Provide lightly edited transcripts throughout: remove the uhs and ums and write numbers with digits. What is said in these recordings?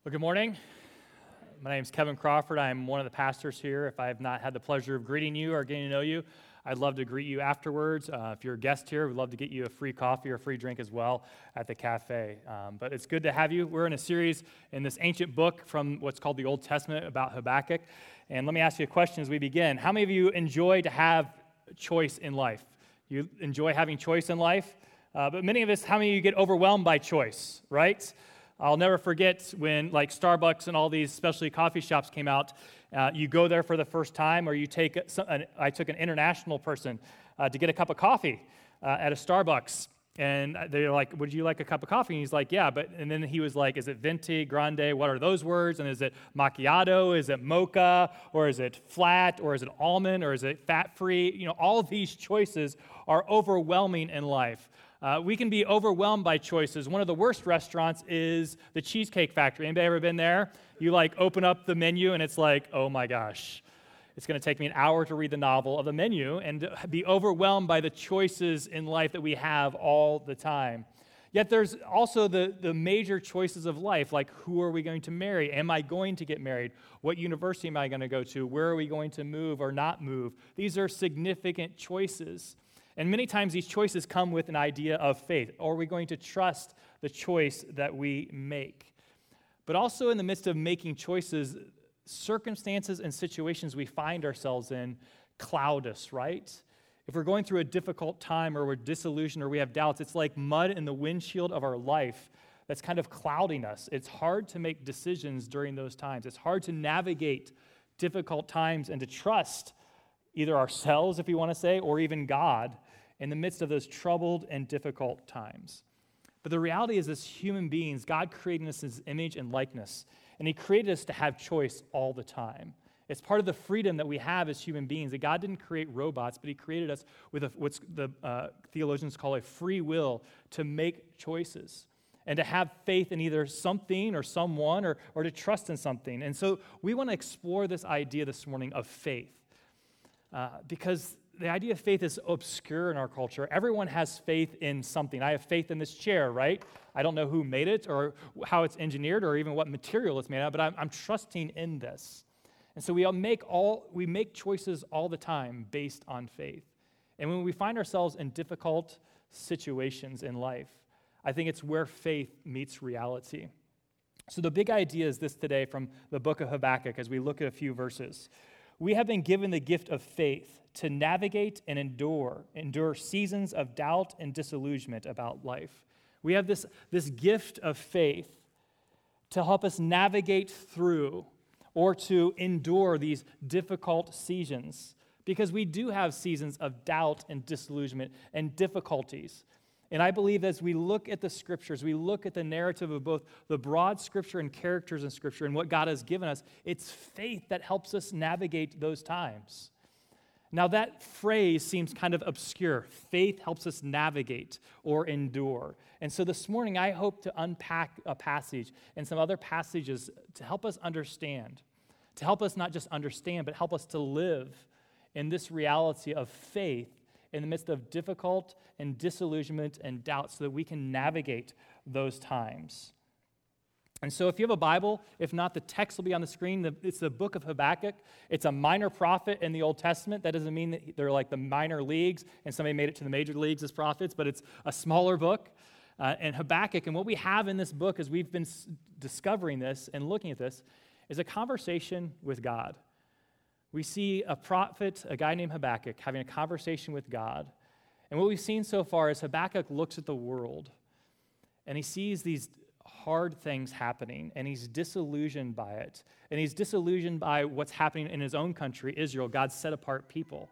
Well, good morning. My name is Kevin Crawford. I'm one of the pastors here. If I have not had the pleasure of greeting you or getting to know you, I'd love to greet you afterwards. If you're a guest here, we'd love to get you a free coffee or a free drink as well at the cafe. But it's good to have you. We're in a series in this ancient book from what's called the Old Testament about Habakkuk. And let me ask you a question as we begin. How many of you enjoy to have choice in life? You enjoy having choice in life? But many of us, how many of you get overwhelmed by choice, right? I'll never forget when like Starbucks and all these specialty coffee shops came out. You go there for the first time, or you take I took an international person to get a cup of coffee at a Starbucks, and they're like, "Would you like a cup of coffee?" And he's like, "Yeah," and then he was like, "Is it venti, grande? What are those words? And is it macchiato? Is it mocha? Or is it flat? Or is it almond? Or is it fat-free?" You know, all of these choices are overwhelming in life. We can be overwhelmed by choices. One of the worst restaurants is the Cheesecake Factory. Anybody ever been there? You like open up the menu and it's like, oh my gosh, it's going to take me an hour to read the novel of the menu and be overwhelmed by the choices in life that we have all the time. Yet there's also the major choices of life, like who are we going to marry? Am I going to get married? What university am I going to go to? Where are we going to move or not move? These are significant choices. And many times these choices come with an idea of faith. Are we going to trust the choice that we make? But also in the midst of making choices, circumstances and situations we find ourselves in cloud us, right? If we're going through a difficult time or we're disillusioned or we have doubts, it's like mud in the windshield of our life that's kind of clouding us. It's hard to make decisions during those times. It's hard to navigate difficult times and to trust either ourselves, if you want to say, or even God in the midst of those troubled and difficult times. But the reality is, as human beings, God created us in His image and likeness, and He created us to have choice all the time. It's part of the freedom that we have as human beings, that God didn't create robots, but He created us with what's the theologians call a free will to make choices and to have faith in either something or someone or to trust in something. And so we want to explore this idea this morning of faith. Because the idea of faith is obscure in our culture. Everyone has faith in something. I have faith in this chair, right? I don't know who made it or how it's engineered or even what material it's made out of, but I'm trusting in this. And so we make choices all the time based on faith. And when we find ourselves in difficult situations in life, I think it's where faith meets reality. So the big idea is this today from the book of Habakkuk as we look at a few verses. We have been given the gift of faith to navigate and endure seasons of doubt and disillusionment about life. We have this gift of faith to help us navigate through or to endure these difficult seasons, because we do have seasons of doubt and disillusionment and difficulties. And I believe as we look at the Scriptures, we look at the narrative of both the broad Scripture and characters in Scripture and what God has given us, it's faith that helps us navigate those times. Now that phrase seems kind of obscure. Faith helps us navigate or endure. And so this morning I hope to unpack a passage and some other passages to help us understand, to help us not just understand, but help us to live in this reality of faith in the midst of difficult and disillusionment and doubt so that we can navigate those times. And so if you have a Bible, if not, the text will be on the screen. It's the book of Habakkuk. It's a minor prophet in the Old Testament. That doesn't mean that they're like the minor leagues and somebody made it to the major leagues as prophets, but it's a smaller book. And Habakkuk, and what we have in this book as we've been discovering this and looking at this, is a conversation with God. We see a prophet, a guy named Habakkuk, having a conversation with God. And what we've seen so far is Habakkuk looks at the world, and he sees these hard things happening, and he's disillusioned by it. And he's disillusioned by what's happening in his own country, Israel, God's set-apart people.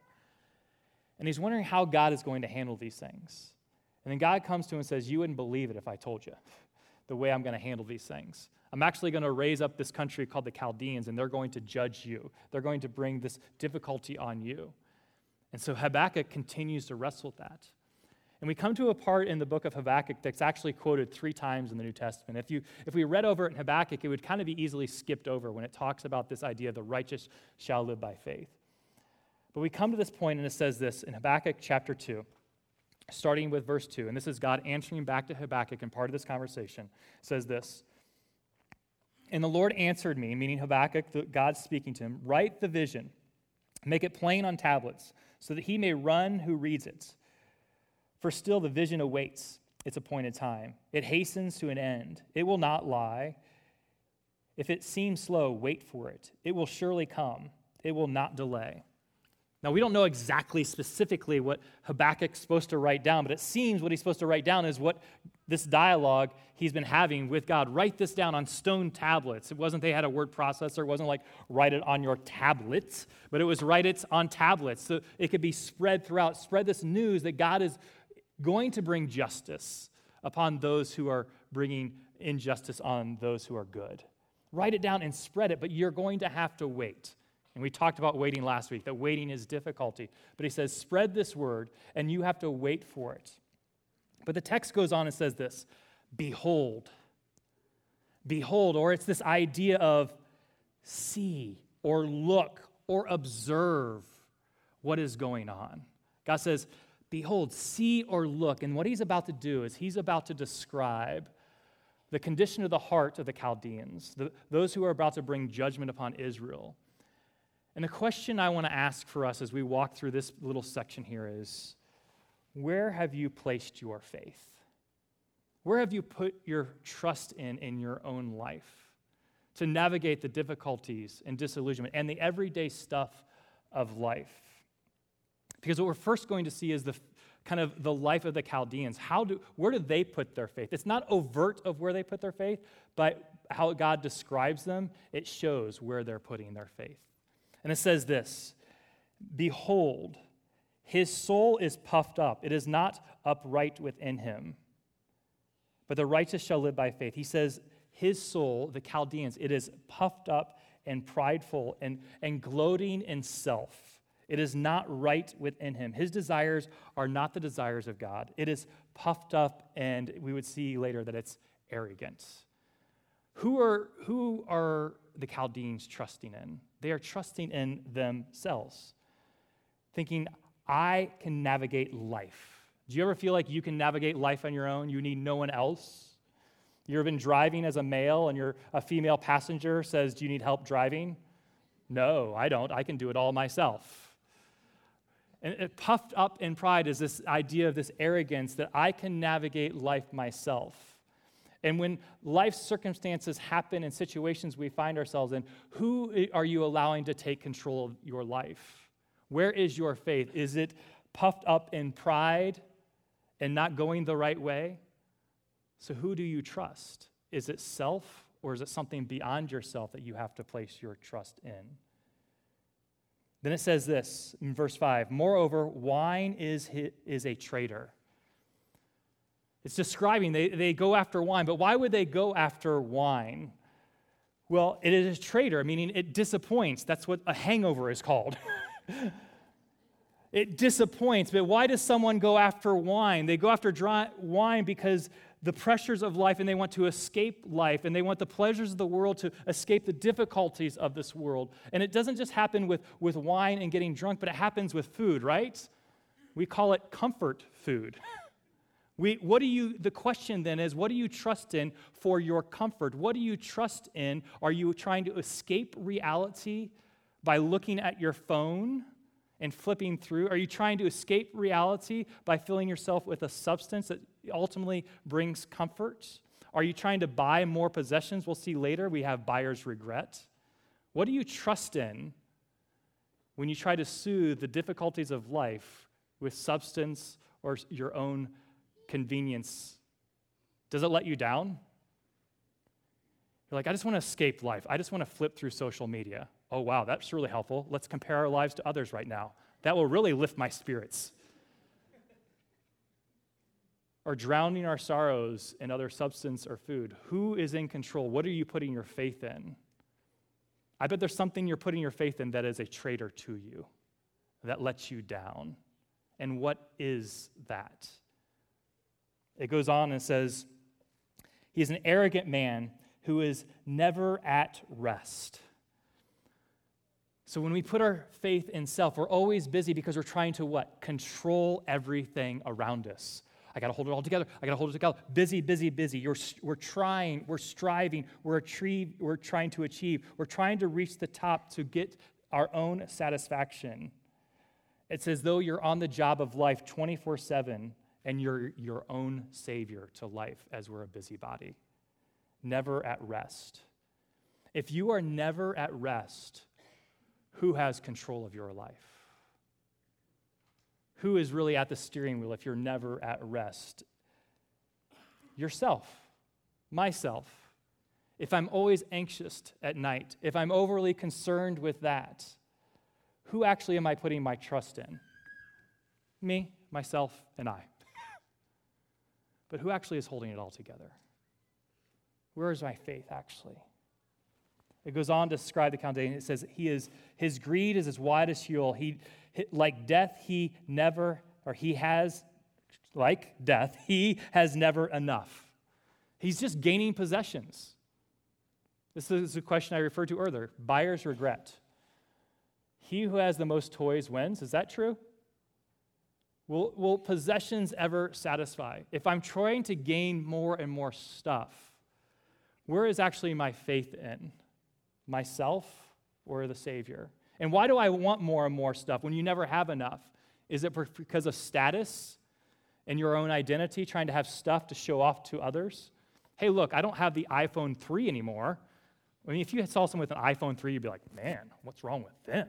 And he's wondering how God is going to handle these things. And then God comes to him and says, "You wouldn't believe it if I told you the way I'm going to handle these things. I'm actually going to raise up this country called the Chaldeans, and they're going to judge you. They're going to bring this difficulty on you." And so Habakkuk continues to wrestle with that. And we come to a part in the book of Habakkuk that's actually quoted 3 times in the New Testament. If we read over it in Habakkuk, it would kind of be easily skipped over when it talks about this idea of the righteous shall live by faith. But we come to this point, and it says this in Habakkuk chapter 2, starting with verse 2. And this is God answering back to Habakkuk, and part of this conversation says this. And the Lord answered me, meaning Habakkuk, God speaking to him, write the vision, make it plain on tablets, so that he may run who reads it. For still the vision awaits its appointed time. It hastens to an end. It will not lie. If it seems slow, wait for it. It will surely come. It will not delay. Now, we don't know exactly specifically what Habakkuk's supposed to write down, but it seems what he's supposed to write down is what this dialogue he's been having with God. Write this down on stone tablets. It wasn't they had a word processor. It wasn't like write it on your tablets, but it was write it on tablets so it could be spread throughout. Spread this news that God is going to bring justice upon those who are bringing injustice on those who are good. Write it down and spread it, but you're going to have to wait. And we talked about waiting last week, that waiting is difficulty. But he says, spread this word, and you have to wait for it. But the text goes on and says this, behold. Behold, or it's this idea of see or look or observe what is going on. God says, behold, see or look. And what he's about to do is he's about to describe the condition of the heart of the Chaldeans, those who are about to bring judgment upon Israel. And the question I want to ask for us as we walk through this little section here is, where have you placed your faith? Where have you put your trust in your own life to navigate the difficulties and disillusionment and the everyday stuff of life? Because what we're first going to see is the kind of the life of the Chaldeans. Where do they put their faith? It's not overt of where they put their faith, but how God describes them, it shows where they're putting their faith. And it says this, behold, his soul is puffed up. It is not upright within him, but the righteous shall live by faith. He says his soul, the Chaldeans, it is puffed up and prideful and gloating in self. It is not right within him. His desires are not the desires of God. It is puffed up, and we would see later that it's arrogant. Who are the Chaldeans trusting in? They are trusting in themselves, thinking, I can navigate life. Do you ever feel like you can navigate life on your own? You need no one else? You ever been driving as a male and a female passenger says, do you need help driving? No, I don't. I can do it all myself. And puffed up in pride is this idea of this arrogance that I can navigate life myself. And when life circumstances happen in situations we find ourselves in, who are you allowing to take control of your life? Where is your faith? Is it puffed up in pride and not going the right way? So who do you trust? Is it self, or is it something beyond yourself that you have to place your trust in? Then it says this in verse 5, moreover, wine is a traitor. It's describing they go after wine, but why would they go after wine? Well, it is a traitor, meaning it disappoints. That's what a hangover is called. It disappoints, but why does someone go after wine? They go after wine because the pressures of life, and they want to escape life, and they want the pleasures of the world to escape the difficulties of this world. And it doesn't just happen with wine and getting drunk, but it happens with food, right? We call it comfort food. The question then is, what do you trust in for your comfort? What do you trust in? Are you trying to escape reality by looking at your phone and flipping through? Are you trying to escape reality by filling yourself with a substance that ultimately brings comfort? Are you trying to buy more possessions? We'll see later we have buyer's regret. What do you trust in when you try to soothe the difficulties of life with substance or your own convenience? Does it let you down? You're like, I just want to escape life. I just want to flip through social media. Oh, wow, that's really helpful. Let's compare our lives to others right now. That will really lift my spirits. Or drowning our sorrows in other substance or food. Who is in control? What are you putting your faith in? I bet there's something you're putting your faith in that is a traitor to you, that lets you down. And what is that? It goes on and says, he is an arrogant man who is never at rest. So when we put our faith in self, we're always busy because we're trying to what? Control everything around us. I got to hold it all together. I got to hold it together. Busy, busy, busy. We're trying, we're striving, we're trying to achieve. We're trying to reach the top to get our own satisfaction. It's as though you're on the job of life 24/7 and you're your own savior to life as we're a busybody. Never at rest. If you are never at rest, who has control of your life? Who is really at the steering wheel if you're never at rest? Yourself, myself. If I'm always anxious at night, if I'm overly concerned with that, who actually am I putting my trust in? Me, myself, and I. But who actually is holding it all together? Where is my faith actually? It goes on to describe the Chaldean. It says, his greed is as wide as Sheol. Like death, he has never enough. He's just gaining possessions. This is a question I referred to earlier. Buyer's regret. He who has the most toys wins. Is that true? Will possessions ever satisfy? If I'm trying to gain more and more stuff, where is actually my faith in? Myself or the Savior? And why do I want more and more stuff when you never have enough? Is it because of status and your own identity, trying to have stuff to show off to others? Hey, look, I don't have the iPhone 3 anymore. I mean, if you saw someone with an iPhone 3, you'd be like, man, what's wrong with them?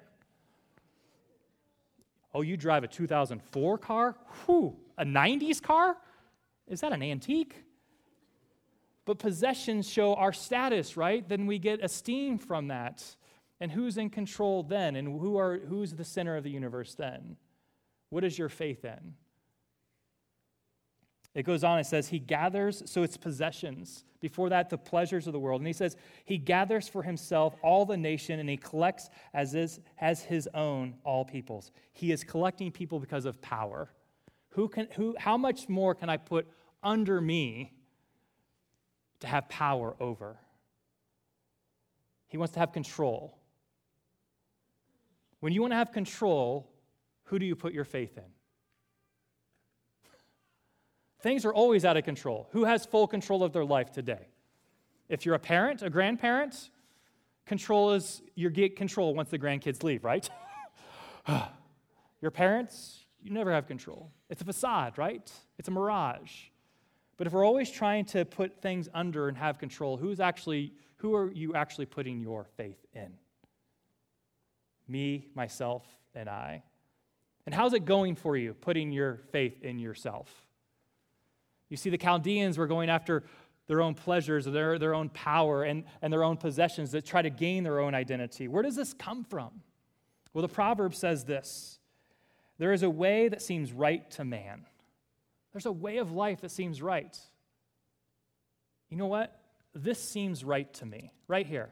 Oh, you drive a 2004 car? Whew, a 90s car? Is that an antique? But possessions show our status, right? Then we get esteem from that. And who's in control then? And who's the center of the universe then? What is your faith in? It goes on, it says, he gathers, so it's possessions. Before that, the pleasures of the world. And he says, he gathers for himself all the nation, and he collects as his own all peoples. He is collecting people because of power. How much more can I put under me to have power over? He wants to have control. When you want to have control, who do you put your faith in? Things are always out of control. Who has full control of their life today? If you're a parent, a grandparent, you get control once the grandkids leave, right? Your parents, you never have control. It's a facade, right? It's a mirage. But if we're always trying to put things under and have control, who are you actually putting your faith in? Me, myself, and I. And how's it going for you, putting your faith in yourself? You see, the Chaldeans were going after their own pleasures, their own power, and their own possessions that try to gain their own identity. Where does this come from? Well, the proverb says this: there is a way that seems right to man. There's a way of life that seems right. You know what? This seems right to me, right here.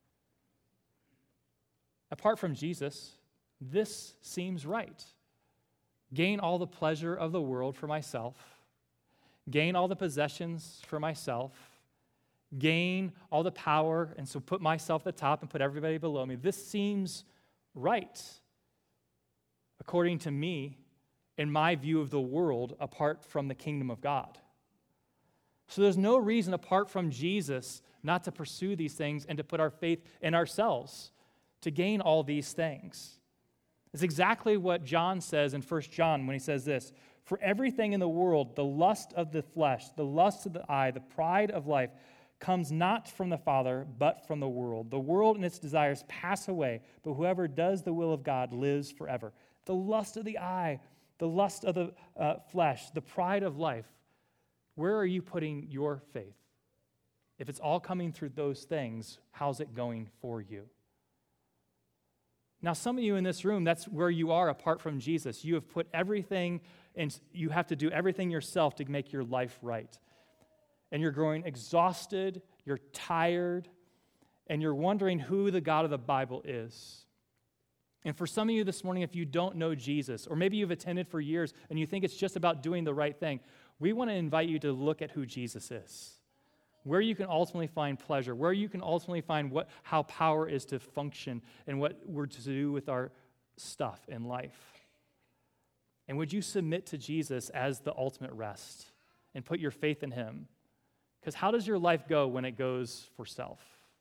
Apart from Jesus, this seems right. Gain all the pleasure of the world for myself. Gain all the possessions for myself. Gain all the power, and so put myself at the top and put everybody below me. This seems right, according to me, in my view of the world, apart from the kingdom of God. So there's no reason apart from Jesus not to pursue these things and to put our faith in ourselves to gain all these things. It's exactly what John says in 1 John when he says this: for everything in the world, the lust of the flesh, the lust of the eye, the pride of life, comes not from the Father, but from the world. The world and its desires pass away, but whoever does the will of God lives forever. The lust of the eye, the lust of the flesh, the pride of life. Where are you putting your faith? If it's all coming through those things, how's it going for you? Now, some of you in this room, that's where you are apart from Jesus. You have put everything, and you have to do everything yourself to make your life right. And you're growing exhausted, you're tired, and you're wondering who the God of the Bible is. And for some of you this morning, if you don't know Jesus, or maybe you've attended for years and you think it's just about doing the right thing, we want to invite you to look at who Jesus is, where you can ultimately find pleasure, where you can ultimately find how power is to function and what we're to do with our stuff in life. And would you submit to Jesus as the ultimate rest and put your faith in him? Because how does your life go when it goes for self?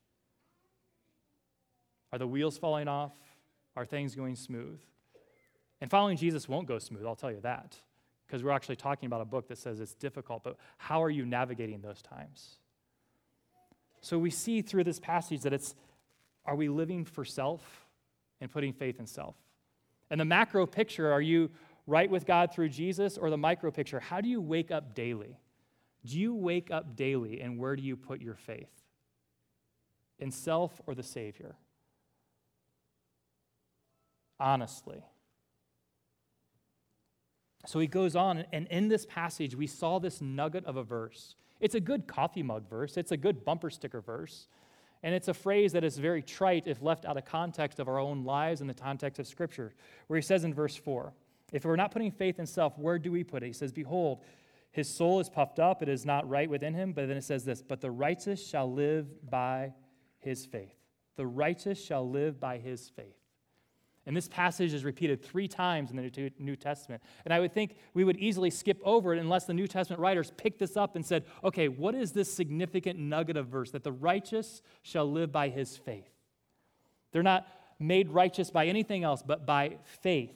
Are the wheels falling off? Are things going smooth? And following Jesus won't go smooth, I'll tell you that, because we're actually talking about a book that says it's difficult, but how are you navigating those times? So we see through this passage that are we living for self and putting faith in self? And the macro picture, are you right with God through Jesus? Or the micro picture, how do you wake up daily? Do you wake up daily, and where do you put your faith? In self or the Savior? Honestly. So he goes on, and in this passage, we saw this nugget of a verse. It's a good coffee mug verse. It's a good bumper sticker verse. And it's a phrase that is very trite if left out of context of our own lives and the context of Scripture, where he says in verse 4, if we're not putting faith in self, where do we put it? He says, behold, his soul is puffed up. It is not right within him. But then it says this, but the righteous shall live by his faith. The righteous shall live by his faith. And this passage is repeated 3 times in the New Testament. And I would think we would easily skip over it unless the New Testament writers picked this up and said, okay, what is this significant nugget of verse? That the righteous shall live by his faith. They're not made righteous by anything else, but by faith,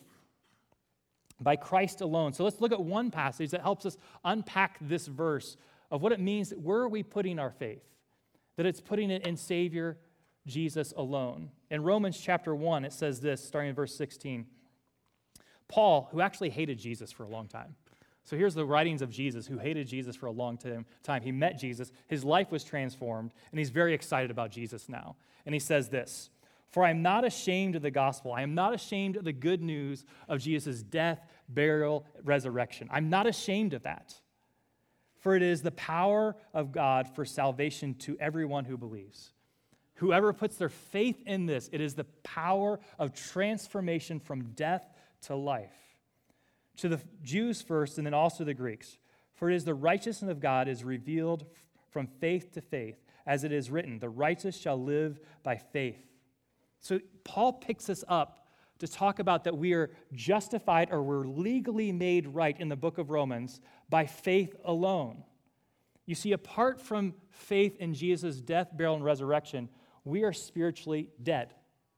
by Christ alone. So let's look at one passage that helps us unpack this verse of what it means. Where are we putting our faith? That it's putting it in Savior Jesus alone. In Romans chapter 1, it says this, starting in verse 16. Paul, who actually hated Jesus for a long time. So here's the writings of Jesus, who hated Jesus for a long time. He met Jesus, his life was transformed, and he's very excited about Jesus now. And he says this, for I am not ashamed of the gospel. I am not ashamed of the good news of Jesus' death, burial, resurrection. I'm not ashamed of that. For it is the power of God for salvation to everyone who believes. Whoever puts their faith in this, it is the power of transformation from death to life. To the Jews first, and then also the Greeks. For it is the righteousness of God is revealed from faith to faith, as it is written, the righteous shall live by faith. So Paul picks us up to talk about that we are justified, or we're legally made right in the book of Romans by faith alone. You see, apart from faith in Jesus' death, burial, and resurrection, we are spiritually dead.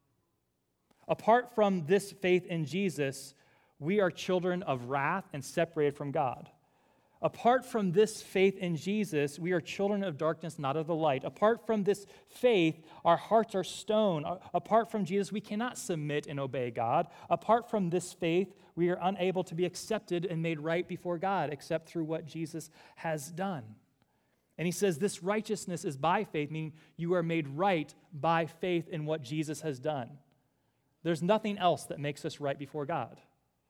Apart from this faith in Jesus, we are children of wrath and separated from God. Apart from this faith in Jesus, we are children of darkness, not of the light. Apart from this faith, our hearts are stone. Apart from Jesus, we cannot submit and obey God. Apart from this faith, we are unable to be accepted and made right before God, except through what Jesus has done. And he says this righteousness is by faith, meaning you are made right by faith in what Jesus has done. There's nothing else that makes us right before God.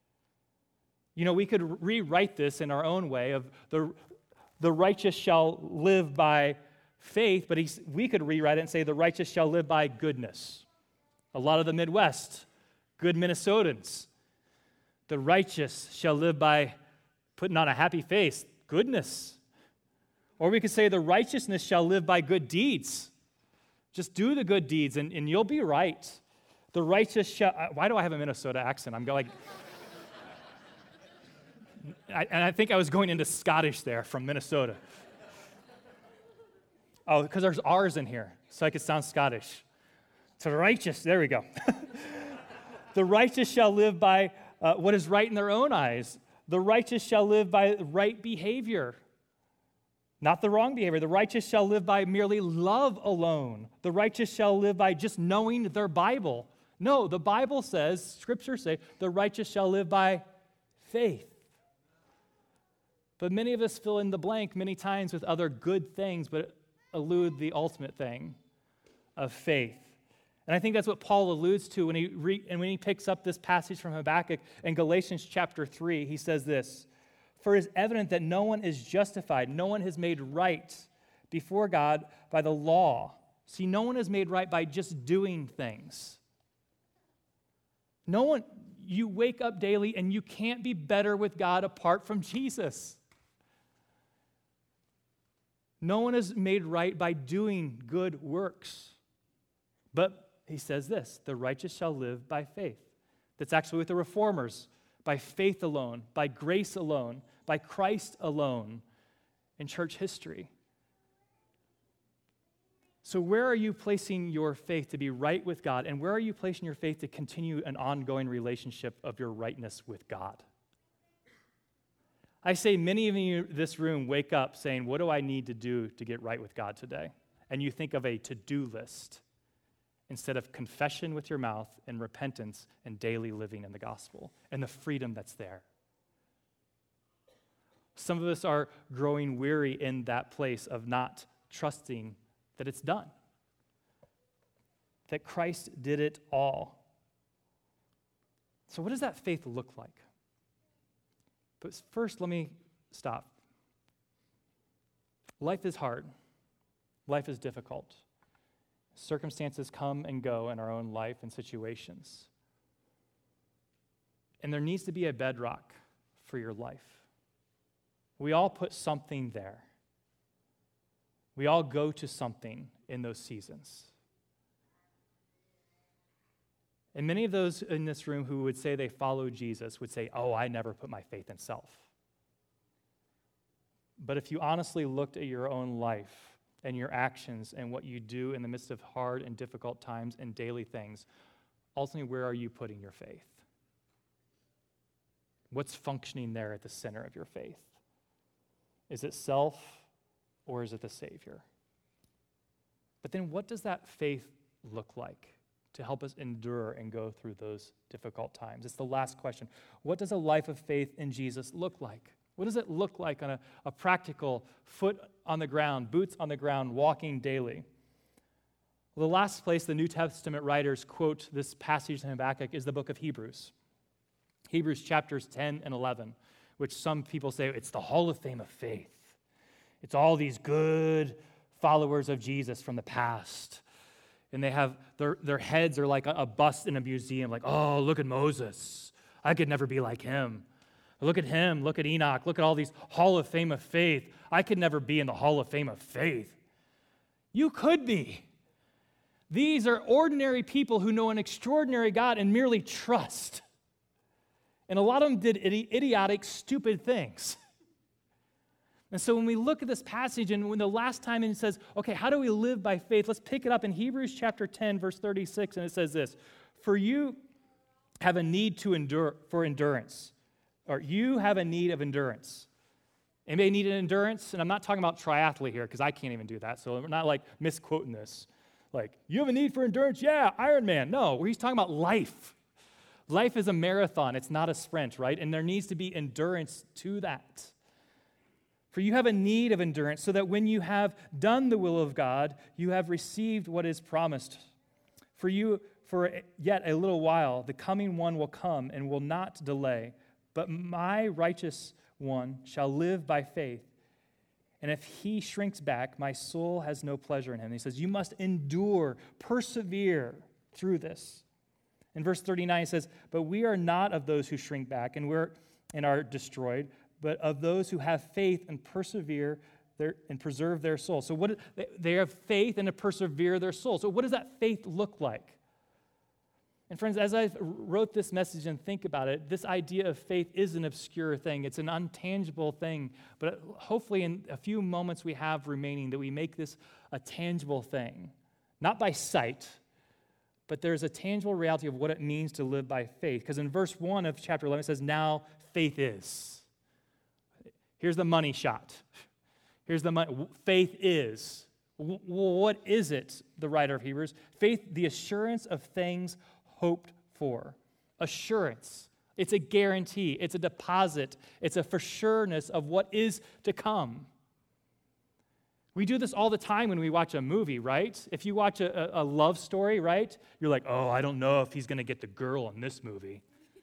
You know, we could rewrite this in our own way of the righteous shall live by faith, but we could rewrite it and say the righteous shall live by goodness. A lot of the Midwest, good Minnesotans, the righteous shall live by putting on a happy face, goodness. Or we could say the righteousness shall live by good deeds. Just do the good deeds and you'll be right. The righteous shall, why do I have a Minnesota accent? I'm going and I think I was going into Scottish there from Minnesota. Oh, because there's R's in here, so I could sound Scottish. So the righteous, there we go. The righteous shall live by what is right in their own eyes. The righteous shall live by right behavior, not the wrong behavior. The righteous shall live by merely love alone. The righteous shall live by just knowing their Bible. No, the Bible says, Scripture say, the righteous shall live by faith. But many of us fill in the blank many times with other good things, but elude the ultimate thing of faith. And I think that's what Paul alludes to when he picks up this passage from Habakkuk in Galatians chapter 3. He says this, for it is evident that no one is justified, no one is made right before God by the law. See, no one is made right by just doing things. No one, you wake up daily and you can't be better with God apart from Jesus. No one is made right by doing good works. But he says this, the righteous shall live by faith. That's actually what the reformers, by faith alone, by grace alone, by Christ alone in church history. So where are you placing your faith to be right with God? And where are you placing your faith to continue an ongoing relationship of your rightness with God? I say many of you in this room wake up saying, what do I need to do to get right with God today? And you think of a to-do list instead of confession with your mouth and repentance and daily living in the gospel and the freedom that's there. Some of us are growing weary in that place of not trusting that it's done, that Christ did it all. So what does that faith look like? But first, let me stop. Life is hard. Life is difficult. Circumstances come and go in our own life and situations. And there needs to be a bedrock for your life. We all put something there. We all go to something in those seasons. And many of those in this room who would say they follow Jesus would say, oh, I never put my faith in self. But if you honestly looked at your own life and your actions and what you do in the midst of hard and difficult times and daily things, ultimately, where are you putting your faith? What's functioning there at the center of your faith? Is it self or is it the Savior? But then what does that faith look like to help us endure and go through those difficult times? It's the last question. What does a life of faith in Jesus look like? What does it look like on a practical, foot on the ground, boots on the ground, walking daily? Well, the last place the New Testament writers quote this passage in Habakkuk is the book of Hebrews. Hebrews chapters 10 and 11, which some people say it's the Hall of Fame of faith. It's all these good followers of Jesus from the past. And they have, their heads are like a bust in a museum, like, oh, look at Moses. I could never be like him. Look at him, look at Enoch, look at all these Hall of Fame of faith. I could never be in the Hall of Fame of faith. You could be. These are ordinary people who know an extraordinary God and merely trust. And a lot of them did idiotic, stupid things. And so when we look at this passage, and when the last time it says, okay, how do we live by faith? Let's pick it up in Hebrews chapter 10, verse 36, and it says this: for you have a need for endurance, or you have a need of endurance. Anybody need an endurance? And I'm not talking about triathlete here, because I can't even do that, so we're not like misquoting this. Like, you have a need for endurance? Yeah, Ironman. No, he's talking about life. Life is a marathon. It's not a sprint, right? And there needs to be endurance to that. For you have a need of endurance, so that when you have done the will of God, you have received what is promised. For yet a little while, the coming one will come and will not delay. But my righteous one shall live by faith. And if he shrinks back, my soul has no pleasure in him. And he says, you must endure, persevere through this. In verse 39, it says, but we are not of those who shrink back and are destroyed, but of those who have faith and persevere and preserve their soul. So they have faith and to persevere their soul. So what does that faith look like? And friends, as I wrote this message and think about it, this idea of faith is an obscure thing. It's an untangible thing. But hopefully in a few moments we have remaining that we make this a tangible thing. Not by sight, but there's a tangible reality of what it means to live by faith. Because in verse 1 of chapter 11 it says, now faith is. Here's the money shot. Here's the money. Faith is. What is it, the writer of Hebrews? Faith, the assurance of things hoped for. Assurance. It's a guarantee. It's a deposit. It's a for sureness of what is to come. We do this all the time when we watch a movie, right? If you watch a love story, right? You're like, oh, I don't know if he's going to get the girl in this movie.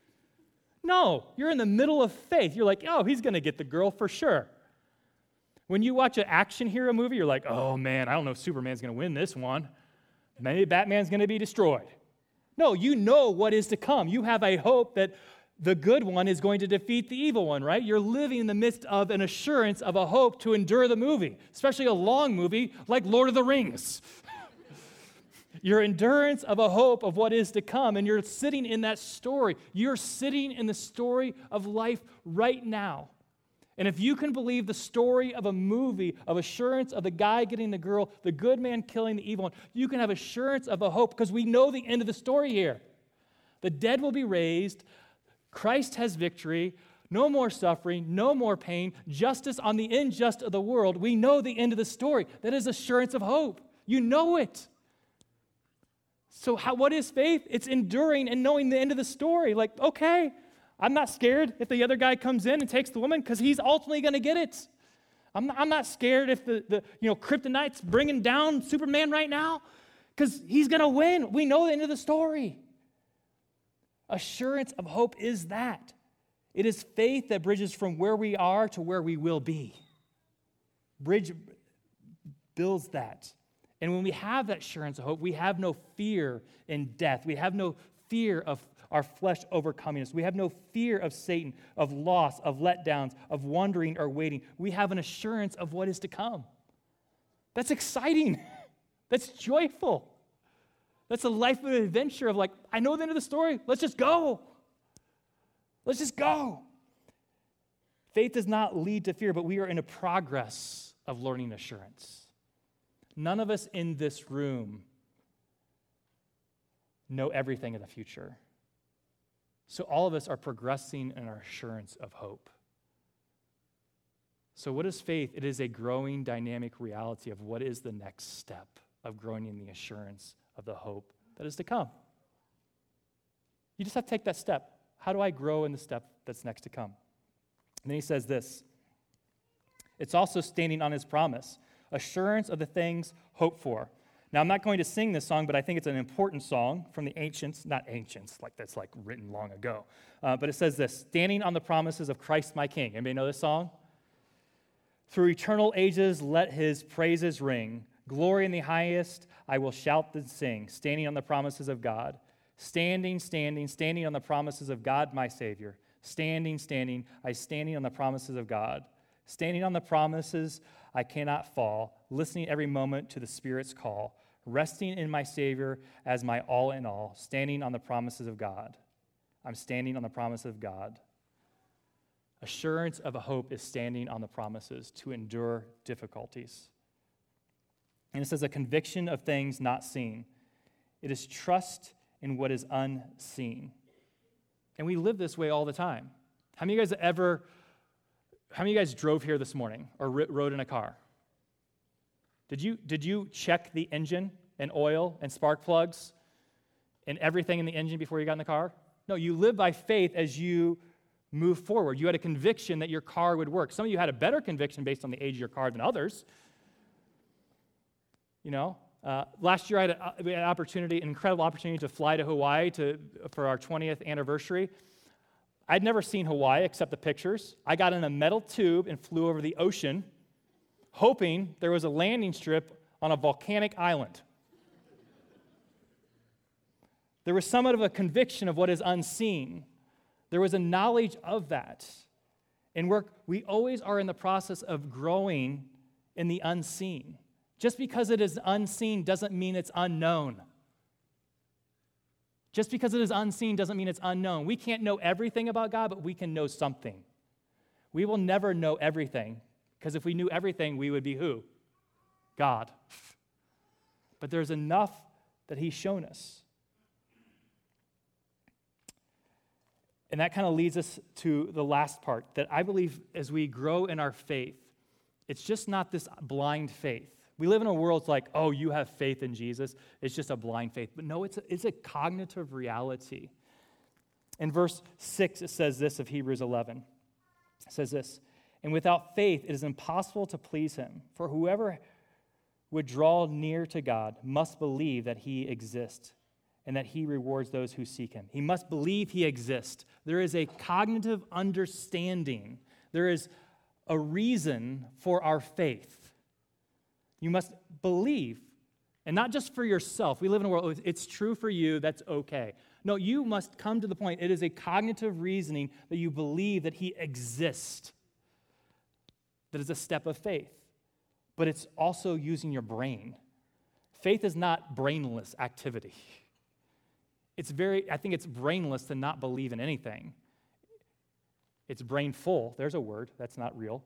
No, you're in the middle of faith. You're like, oh, he's going to get the girl for sure. When you watch an action hero movie, you're like, oh, man, I don't know if Superman's going to win this one. Maybe Batman's going to be destroyed. No, you know what is to come. You have a hope that the good one is going to defeat the evil one, right? You're living in the midst of an assurance of a hope to endure the movie, especially a long movie like Lord of the Rings. Your endurance of a hope of what is to come, and you're sitting in that story. You're sitting in the story of life right now. And if you can believe the story of a movie of assurance of the guy getting the girl, the good man killing the evil one, you can have assurance of a hope because we know the end of the story here. The dead will be raised. Christ has victory. No more suffering, no more pain, justice on the unjust of the world. We know the end of the story. That is assurance of hope. You know it. So what is faith? It's enduring and knowing the end of the story. Like, okay, I'm not scared if the other guy comes in and takes the woman because he's ultimately going to get it. I'm not scared if the Kryptonite's bringing down Superman right now because he's going to win. We know the end of the story. Assurance of hope is that. It is faith that bridges from where we are to where we will be. Bridge builds that. And when we have that assurance of hope, we have no fear in death. We have no fear of our flesh overcoming us. We have no fear of Satan, of loss, of letdowns, of wondering or waiting. We have an assurance of what is to come. That's exciting. That's joyful. That's a life of adventure of like, I know the end of the story. Let's just go. Let's just go. Faith does not lead to fear, but we are in a progress of learning assurance. None of us in this room know everything of the future. So all of us are progressing in our assurance of hope. So what is faith? It is a growing dynamic reality of what is the next step of growing in the assurance of the hope that is to come. You just have to take that step. How do I grow in the step that's next to come? And then he says this. It's also standing on his promise, assurance of the things hoped for. Now, I'm not going to sing this song, but I think it's an important song from the ancients, not ancients, like that's like written long ago. But it says this, standing on the promises of Christ my King. Anybody know this song? Through eternal ages, let his praises ring. Glory in the highest, I will shout and sing, standing on the promises of God. Standing on the promises of God, my Savior. Standing on the promises of God. Standing on the promises, I cannot fall. Listening every moment to the Spirit's call. Resting in my Savior as my all in all. Standing on the promises of God. I'm standing on the promises of God. Assurance of a hope is standing on the promises to endure difficulties. And it says a conviction of things not seen. It is trust in what is unseen. And we live this way all the time. How many of you guys drove here this morning or rode in a car? Did you check the engine and oil and spark plugs and everything in the engine before you got in the car? No, you live by faith as you move forward. You had a conviction that your car would work. Some of you had a better conviction based on the age of your car than others. Last year we had an incredible opportunity to fly to Hawaii for our 20th anniversary. I'd never seen Hawaii except the pictures. I got in a metal tube and flew over the ocean, hoping there was a landing strip on a volcanic island. There was somewhat of a conviction of what is unseen. There was a knowledge of that. And we always are in the process of growing in the unseen. Just because it is unseen doesn't mean it's unknown. Just because it is unseen doesn't mean it's unknown. We can't know everything about God, but we can know something. We will never know everything, because if we knew everything, we would be who? God. But there's enough that He's shown us. And that kind of leads us to the last part, that I believe as we grow in our faith, it's just not this blind faith. We live in a world that's like, oh, you have faith in Jesus. It's just a blind faith. But no, it's a cognitive reality. In verse 6, it says this of Hebrews 11. It says this, and without faith, it is impossible to please Him. For whoever would draw near to God must believe that He exists and that He rewards those who seek Him. He must believe He exists. There is a cognitive understanding. There is a reason for our faith. You must believe, and not just for yourself. We live in a world, it's true for you, that's okay. No, you must come to the point, it is a cognitive reasoning that you believe that He exists. That is a step of faith. But it's also using your brain. Faith is not brainless activity. I think it's brainless to not believe in anything. It's brainful, there's a word, that's not real,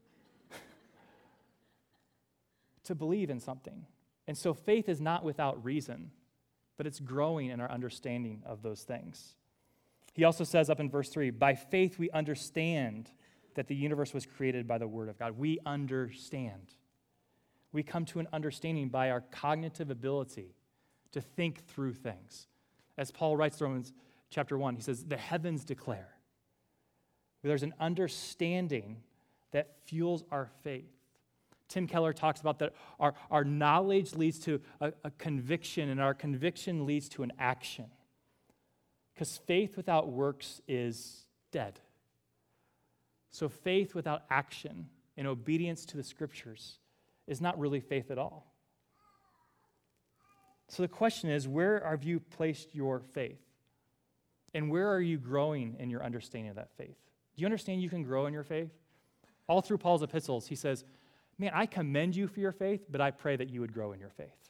to believe in something. And so faith is not without reason, but it's growing in our understanding of those things. He also says up in verse 3, by faith we understand that the universe was created by the word of God. We understand. We come to an understanding by our cognitive ability to think through things. As Paul writes in Romans chapter 1, he says, the heavens declare. There's an understanding that fuels our faith. Tim Keller talks about that our knowledge leads to a conviction, and our conviction leads to an action. Because faith without works is dead. So faith without action and obedience to the Scriptures is not really faith at all. So the question is, where have you placed your faith? And where are you growing in your understanding of that faith? Do you understand you can grow in your faith? All through Paul's epistles, he says, man, I commend you for your faith, but I pray that you would grow in your faith.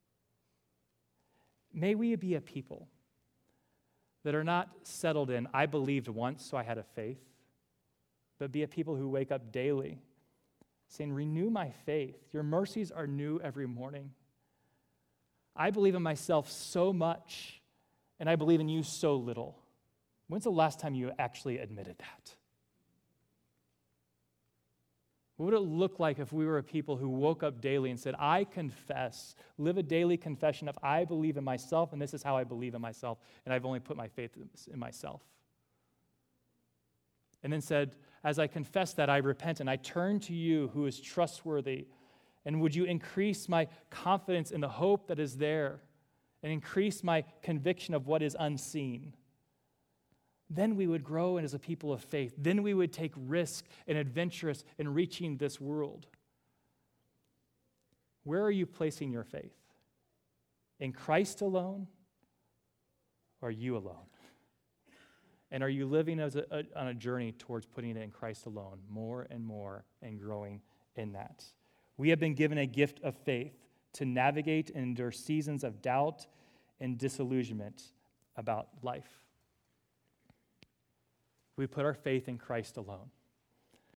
May we be a people that are not settled in, I believed once, so I had a faith, but be a people who wake up daily saying, renew my faith. Your mercies are new every morning. I believe in myself so much, and I believe in you so little. When's the last time you actually admitted that? What would it look like if we were a people who woke up daily and said, I confess, live a daily confession of I believe in myself, and this is how I believe in myself, and I've only put my faith in myself. And then said, as I confess that, I repent, and I turn to you who is trustworthy, and would you increase my confidence in the hope that is there, and increase my conviction of what is unseen. Then we would grow as a people of faith. Then we would take risk and adventurous in reaching this world. Where are you placing your faith? In Christ alone, or you alone? And are you living on a journey towards putting it in Christ alone more and more and growing in that? We have been given a gift of faith to navigate and endure seasons of doubt and disillusionment about life. We put our faith in Christ alone.